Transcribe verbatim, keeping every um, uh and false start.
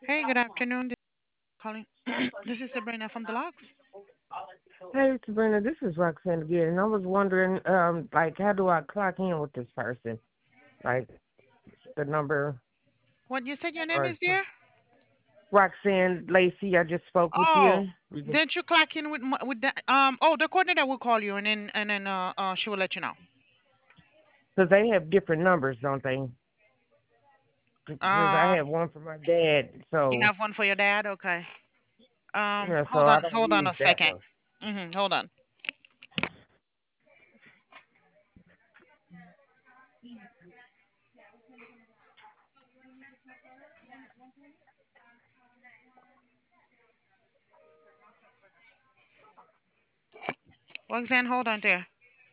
Hey, good afternoon. This is calling. This is Sabrina from the Logs. Hey, Sabrina, this is Roxanne again, and I was wondering, um, like, how do I clock in with this person? Like, the number What you said your name or is, dear? Roxanne Lacey, I just spoke with Oh, you. We just, didn't you clock in with m- with the um? Oh, the coordinator will call you and then and then uh, uh she will let you know. because they have different numbers, don't they? Because I Uh, have one for my dad, you so have one for your dad? Okay. Um, yeah, so hold I on, don't hold on use a that second. one. Mhm, hold on. Roxanne, hold on there.